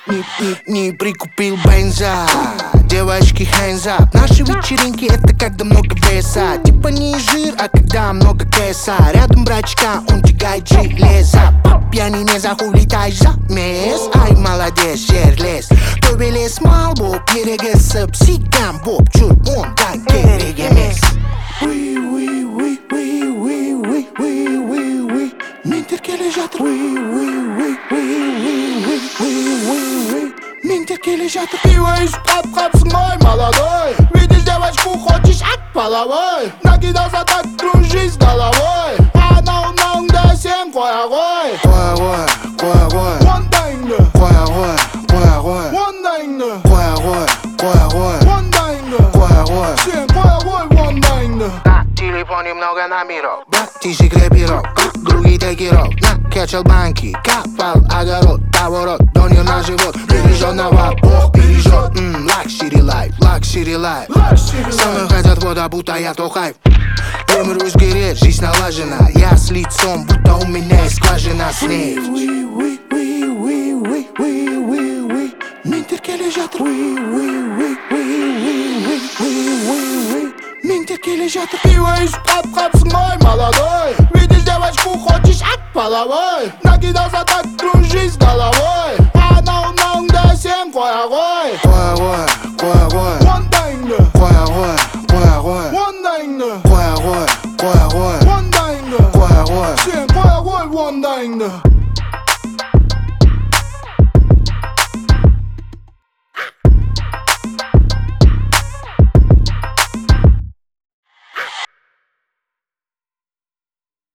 Не прикупил бенза. Девочки, hands up. Наши вечеринки это когда много веса. Типа не жир, а когда много кэса. Рядом брачка, он тягает железо. По пьяни не захулитай замес. Ай, молодец, жерлес. Төбелес мал боп, ерегесіп сикам боп. Жүр ондай керек емес. Ментер келе жатыр. Ментер келе жатыр. Пиво ішіп қап-қапсың ғой, молодой. Видишь девочку, хочешь ат половой. Накидался так, кружись головой. Анау-мынауыңды сен қоя ғой. Қоя ғой Ондайыңды. Қоя ғой Ондайыңды. Қоя ғой Сен қоя ғой ондайыңды. На телефоне много номеров. Братишек рэперов, другие тагеров. Накачал банки, копал огород. Поворот, донер на живот. Береженного Бог бережет. Luxury life. Со мной хотят вода, будто я Тохаев. Өмір өзгерер, жизнь налажена. Я с лицом, будто у меня есть скважина с ней. Ментер келе жатыр. Ментер келе жатыр. Пиво ішіп қап-қапсың ғой, молодой. Видишь девочку, хочешь ат половой. Накидался так, кружись головой. Анау-мынауыңды сен қоя ғой. Қоя ғой Ондайыңды. Ондайыңды. Қоя ғой Ондайыңды. Қоя ғой Сен қоя ғой ондайыңды.